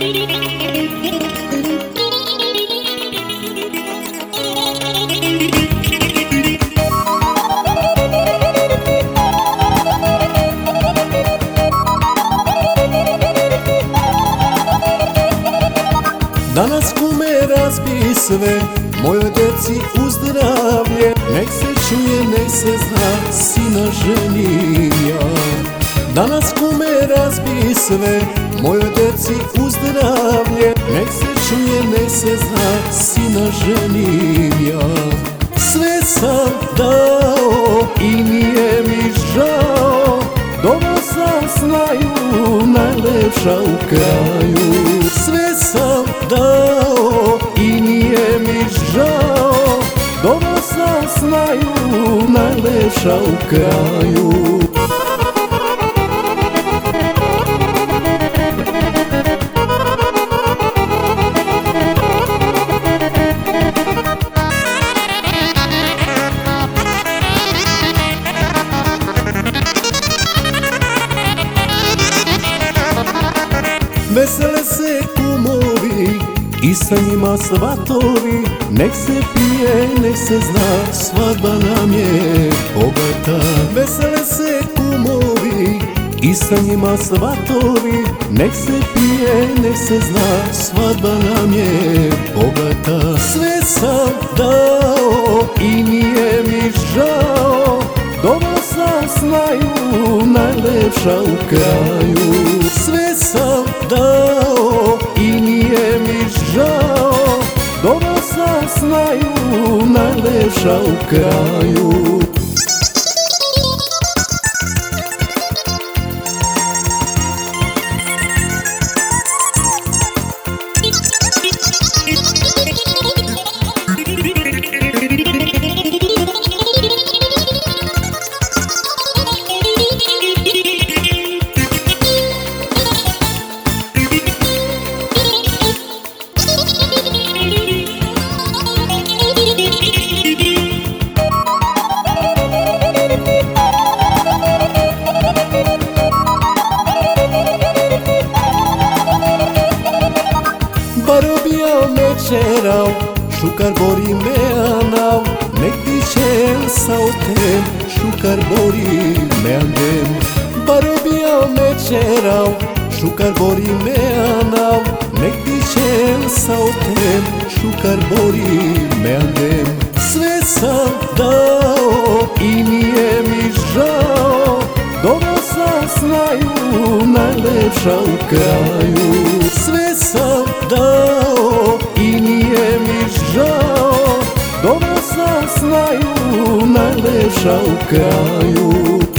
Danas kume razbi sve, mojoj deci uzdravlje. Nek se čuje, nek se zna, sina ženim ja. Danas kume razbi sve, mojoj deci uzdravlje. Nek se čuje, nek se zna, sina ženim ja. Sve sam dao i nije mi žao, dobro sam znaju, najlepša u kraju. Sve sam dao i nije mi žao, dobro sam znaju, najlepša u kraju. Vesele se kumovi i sa njima svatovi. Nek se pije, nek se zna, svadba nam je bogata. Vesele se kumovi i sa njima svatovi. Nek se pije, nek se zna, svadba nam je bogata. Sve sam dao i nije mi žao, dobro sam znaju, najlepša u kraju. Sve sam dao i nije mi žao, dobro sam znaju, najlepša u kraju. Barobija me čerao, šukar bori me anav. Nek ti čel sa otem, šukar bori me andem. Barobija me čerao, šukar bori me anav. Nek ti čel sa otem, šukar bori me andem. Sve sam dao i nije mi žao, dobro sam znaju, najlepša u kraju. Sve sam dao i nije mi žao, dobro sam znaju, najlepša u kraju.